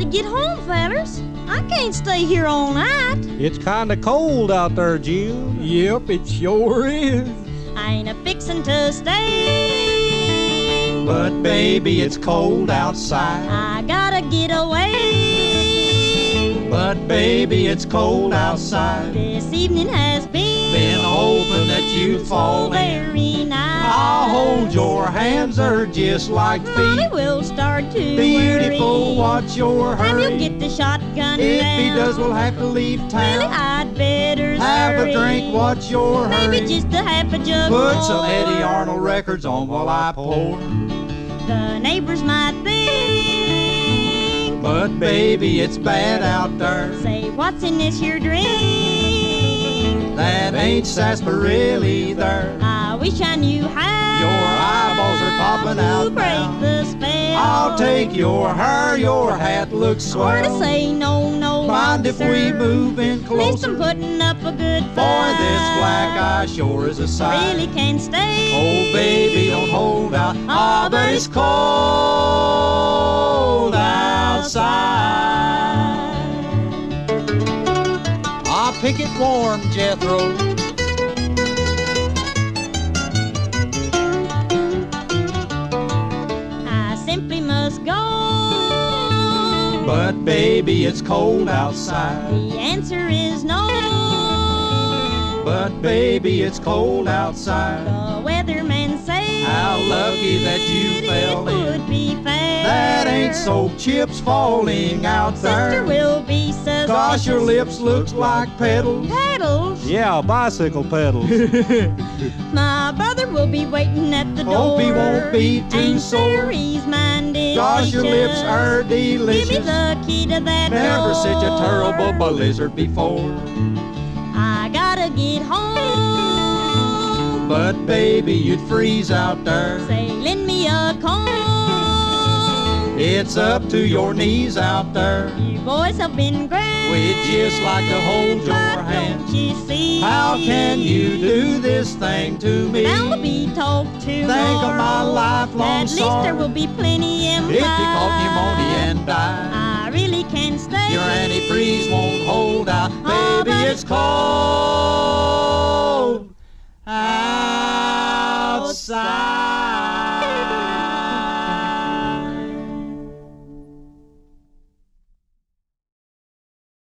get home, fellers. I can't stay here all night. It's kinda cold out there, Jim. Yep, it sure is. I ain't a-fixin' to stay. But baby, it's cold outside. I gotta get away. But baby, it's cold outside. This evening has Been hoping that you'd fall in. very nice. I'll hold your hands, they're just like Mommy feet. will start to Beautiful, worry. watch your Time you'll hurry. get the shotgun If down. he does, we'll have to leave Really, town. I'd better Have hurry. a drink, watch your hurry. Maybe just a half a jug Put more. some Eddie Arnold records on while I pour. The neighbors might think, But baby, it's bad out there. say, what's in this here drink? That ain't sarsaparilla either. I wish I knew how. Your eyeballs are popping out to break now. the spell. I'll take your hair, your hat looks Or to swell. say no, no, Mind if we sir. move in At least I'm closer? putting up a good For fight. this black eye sure is a sight. Really can't stay. Oh baby, don't hold out. Ah, but it's cold outside. I'll pick it warm, Jethro. I simply must go. But baby, it's cold outside. The answer is no. But baby, it's cold outside. The weatherman say How lucky that you fell it in. would be fair. That ain't soap chips falling out Sister there. will be suspicious. Gosh, your lips looks like petals. Pedals. Yeah, bicycle pedals. My brother will be waiting at the door. Hope he won't be too Ain't sore. sure he's minded. Gosh, your lips are Give me delicious. the key to that Never door. such a terrible blizzard before. I gotta get home. But baby, you'd freeze out there. Say, lend me a comb. It's up to your knees out there. You boys have been great. We'd just like to hold your But hand. don't you see? How can you do this thing to me? Bound to be talked to Think of my tomorrow. lifelong At least sorrow. there will be plenty in If you caught pneumonia and died, I really can't stay. your antifreeze won't hold out. Oh, Baby, but it's cold